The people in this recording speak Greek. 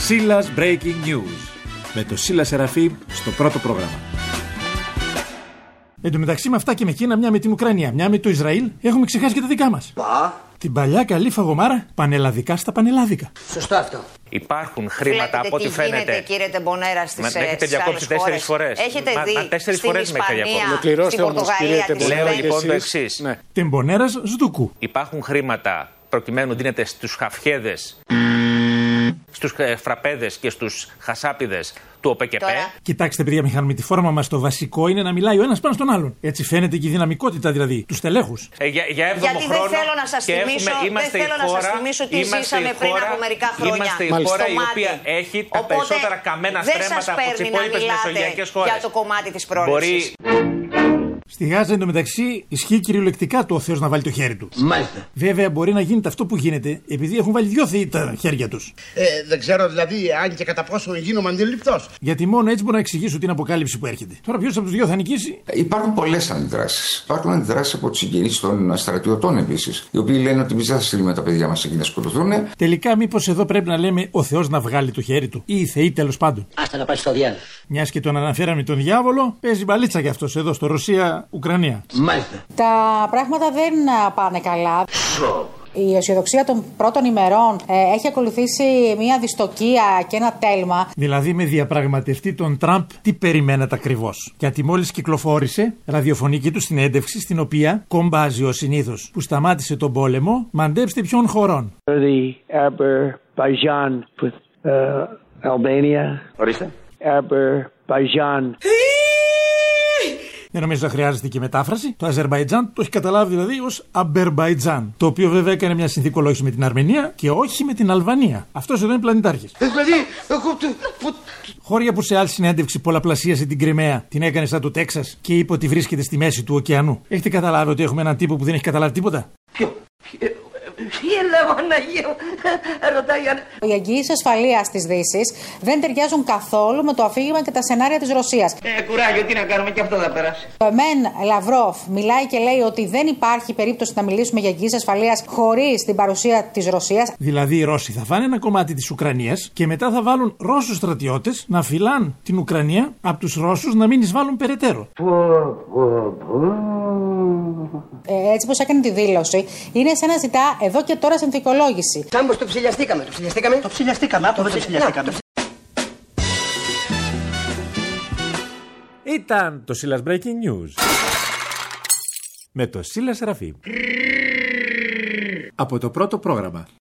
Σίλας Breaking News με το Σίλα Σεραφείμ στο πρώτο πρόγραμμα. Εν τω μεταξύ, με αυτά και με εκείνα, μια με την Ουκρανία, μια με το Ισραήλ, έχουμε ξεχάσει και τα δικά μας. Την παλιά καλή φαγωμάρα πανελλαδικά στα πανελλάδικα. Σωστό αυτό. Υπάρχουν χρήματα από ό,τι φαίνεται. Γίνεται, κύριε Τεμπονέρα, στις με έχετε διακόψει 4 φορές. Έχετε δει 4 φορές με έχετε διακόψει. Στην Πορτογαλία, λέω λοιπόν το εξής. Ναι. Τεμπονέρας Ζδουκού. Υπάρχουν χρήματα προκειμένου δίνεται στους χαφιέδες, στους φραπέδες και στους χασάπιδες του ΟΠΕΚΕΠΕ. Κοιτάξτε, παιδιά, μην χάνουμε τη φόρμα μας. Το βασικό είναι να μιλάει ο ένας πάνω στον άλλον. Έτσι φαίνεται και η δυναμικότητα δηλαδή του στελέχους. Για 7ο γιατί χρόνο. Δεν θέλω να σας θυμίσω ότι ζήσαμε πριν από μερικά χρόνια. Είμαστε η χώρα η οποία έχει τα περισσότερα καμένα στρέμματα από τις υπόλοιπες μεσογειακές χώρες. Για το κομμάτι της πρόληψης. Στη Γάζα εντωμεταξύ ισχύει κυριολεκτικά το ο Θεός να βάλει το χέρι του. Μάλιστα. Βέβαια μπορεί να γίνεται αυτό που γίνεται επειδή έχουν βάλει 2 θεοί τα χέρια τους. Δεν ξέρω δηλαδή αν και κατά πόσο γίνομαι αντιληπτός. Γιατί μόνο έτσι μπορώ να εξηγήσω την αποκάλυψη που έρχεται. Τώρα ποιος από τους 2 θα νικήσει? Υπάρχουν πολλές αντιδράσεις. Υπάρχουν αντιδράσεις από τους συγγενείς των στρατιωτών επίσης, οι οποίοι λένε ότι εμείς δεν θα στείλουμε τα παιδιά μας εκεί να σκοτωθούν. Τελικά, μήπως εδώ πρέπει να λέμε ο Θεός να βγάλει το χέρι του, ή οι θεοί τέλος πάντων. Άστα να πάει στο διάλογο. Μιας και τον αναφέραμε τον διάβολο, παίζει μπαλίτσα κι αυτός εδώ στο Ρωσία-Ουκρανία. Μάλιστα. Τα πράγματα δεν πάνε καλά. Η αισιοδοξία των πρώτων ημερών έχει ακολουθήσει μια δυστοκία και ένα τέλμα. Δηλαδή, με διαπραγματευτή τον Τραμπ, τι περιμένατε ακριβώς? Γιατί μόλις κυκλοφόρησε ραδιοφωνική του συνέντευξη, στην οποία κομπάζει ο συνήθως που σταμάτησε τον πόλεμο, μαντέψτε ποιον χωρών. The Azerbaijan with Albania. Ορίστε. Azerbaijan. Δεν νομίζω να χρειάζεται και μετάφραση. Το Αζερμπαϊτζάν το έχει καταλάβει δηλαδή ως Αμπερμπαϊτζάν. Το οποίο βέβαια έκανε μια συνθηκολόγηση με την Αρμενία και όχι με την Αλβανία. Αυτός εδώ είναι πλανητάρχης. Δηλαδή, Χώρια που σε άλλη συνέντευξη πολλαπλασίασε την Κριμαία, την έκανε σαν το Τέξας και είπε ότι βρίσκεται στη μέση του ωκεανού. Έχετε καταλάβει ότι έχουμε έναν τύπο που δεν έχει καταλάβει τίποτα? Ποιο? Οι εγγυήσεις ασφαλείας της Δύσης δεν ταιριάζουν καθόλου με το αφήγημα και τα σενάρια της Ρωσίας. Κουράγιο, τι να κάνουμε, και αυτό θα περάσει. Ο Εμέν Λαυρόφ μιλάει και λέει ότι δεν υπάρχει περίπτωση να μιλήσουμε για εγγυήσεις ασφαλείας χωρίς την παρουσία της Ρωσίας. Δηλαδή οι Ρώσοι θα φάνε ένα κομμάτι της Ουκρανίας και μετά θα βάλουν Ρώσους στρατιώτες να φυλάν την Ουκρανία από τους Ρώσους να μην εισβάλλουν περαιτέρω. Έτσι πως έκανε τη δήλωση, είναι σαν να ζητά εδώ και τώρα συνθηκολόγηση. Σαν πως το ψηλιαστήκαμε. Το ψηλιαστήκαμε, άτομο δεν το ψηλιαστήκαμε. Ήταν το Σίλας Breaking News με το Σίλα Σεραφείμ από το πρώτο πρόγραμμα.